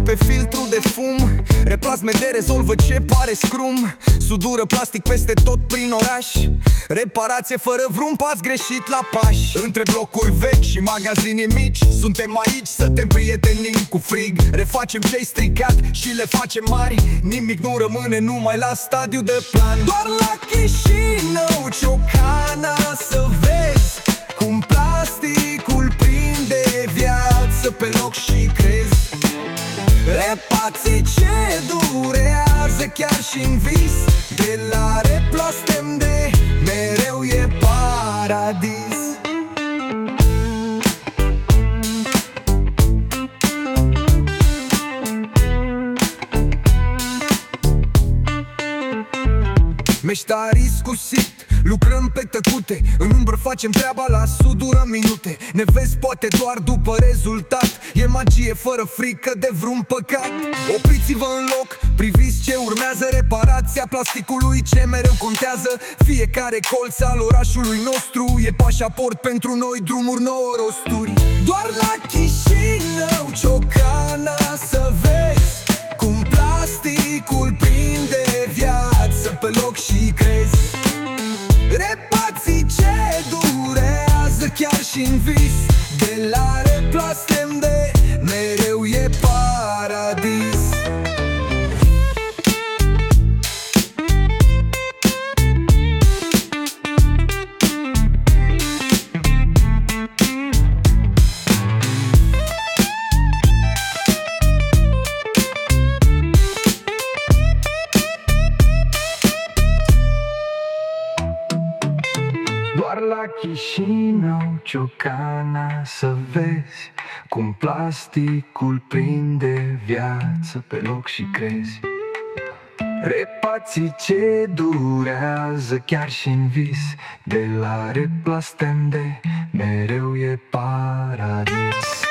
pe filtru de fum, replasme de rezolvă ce pare scrum, sudură plastic peste tot prin oraș, reparație fără vreun pas greșit la pași. Între blocuri vechi și magazine mici, suntem aici să te împrietenim cu frig. Refacem ce-ai stricat și le facem mari, nimic nu rămâne numai la stadiu de plan. Doar la Chișinău, Ciocana, să vezi cum plasticul prinde viață pe loc și crezi. Repații ce durează chiar și-n vis, de la Replastem de mereu e paradis. Meștarii scusit, lucrăm pe tăcute, în umbră facem treaba la sudură minute. Ne vezi poate doar după rezultat, e magie fără frică de vreun păcat. Opriți-vă în loc, priviți ce urmează, reparația plasticului ce mereu contează. Fiecare colț al orașului nostru e pașaport pentru noi, drumuri nouă, rosturi. Doar la Chișinău, Ciocana, să vezi cum plasticul prinde viață pe loc și crezi. Repații ce durează chiar și-n vis, de la Replastem de mereu e paradis. Doar la Chișinău, Ciocana, să vezi cum plasticul prinde viață pe loc și crezi. Repații ce durează chiar și-n vis, de la Replastem de mereu e paradis.